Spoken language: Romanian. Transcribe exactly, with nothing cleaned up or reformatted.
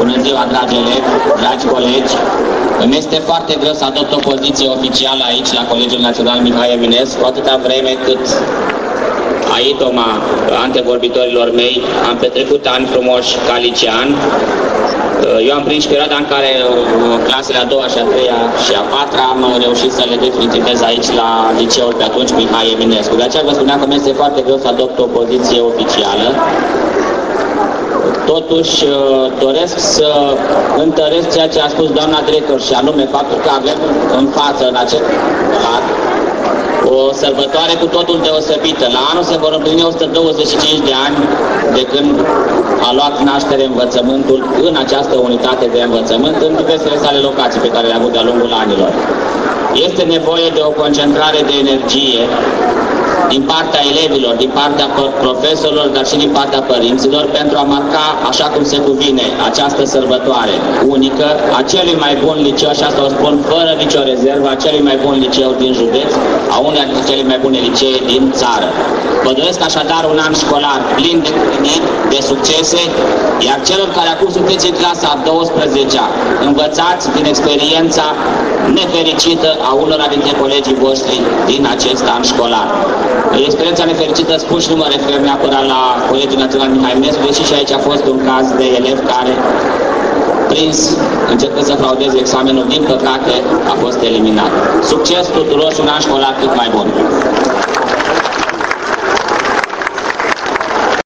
Bună ziua, dragi elevi, dragi colegi! Îmi este foarte greu să adopt o poziție oficială aici, la Colegiul Național Mihai Eminescu, atâta vreme cât aitoma antevorbitorilor mei am petrecut ani frumoși ca licean. Eu am prins perioada în care clasele a doua și a treia și a patra am reușit să le definitivez aici la liceul pe atunci Mihai Eminescu. De aceea vă spuneam că mi este foarte greu să adopt o poziție oficială. Totuși doresc să întăresc ceea ce a spus doamna director și anume faptul că avem în față în acest an o sărbătoare cu totul deosebită. La anul se vor împlini o sută douăzeci și cinci de ani de când a luat naștere învățământul în această unitate de învățământ în diversele sale locații pe care le-a avut de-a lungul anilor. Este nevoie de o concentrare de energie din partea elevilor, din partea profesorilor, dar și din partea părinților, pentru a marca, așa cum se cuvine, această sărbătoare unică a celui mai bun liceu, și asta o spun fără nicio rezervă, a celui mai bun liceu din județ, a unei dintre cele mai bune licee din țară. Vă doresc așadar un an școlar plin de împliniri, de succese, iar celor care acum sunteți în clasa a douăsprezecea, învățați din experiența nefericită a unora dintre colegii voștri din acest an școlar. Experiența nefericită, spun și nu mă refer neapărat la Colegiul Național Mihai Eminescu, deși și aici a fost un caz de elev care, prins încercând să fraudeze examenul, din păcate a fost eliminat. Succes tuturor și un an școlar cât mai bun!